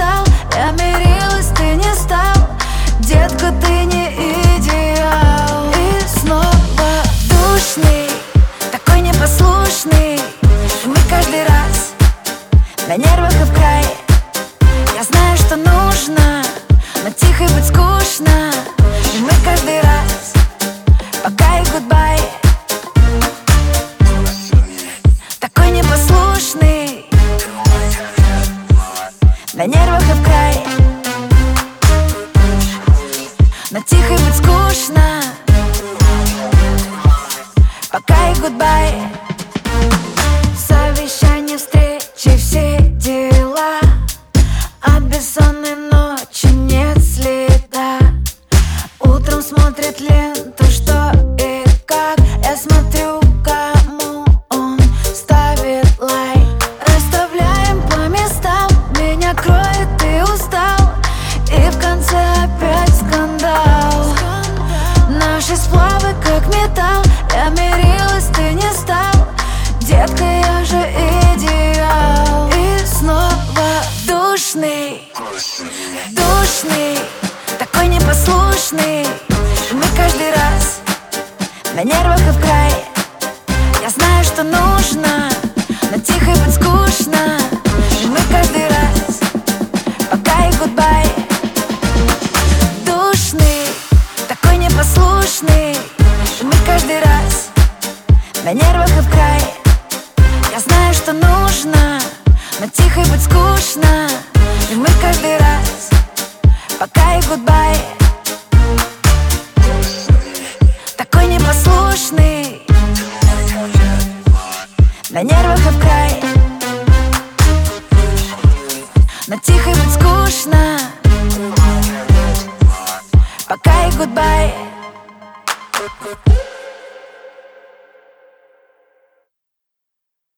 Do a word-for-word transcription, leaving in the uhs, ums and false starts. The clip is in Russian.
устал, я мирилась, ты не стал. Детка, ты не идеал. И снова душный, такой непослушный. И мы каждый раз на нервах и в край. Я знаю, что нужно, но тихо быть скучно. И мы каждый раз пока и гудбай. Такой непослушный, на нервах и в край. Но тихо быть скучно, пока и гудбай. Совещание, встречи, все дела. От бессонной ночи нет следа. Утром смотрит ленту, что и как. Я смотрю, кому он ставит лайк. Расставляем по местам, меня кроет, ты устал. И в конце опять скандал. Наши сплавы как металл. Я мирилась, ты не стал. Детка, я же идеал. И снова душный, душный, такой непослушный. И мы каждый раз на нервах и в край. Я знаю, что нужно, но тихо быть скучно.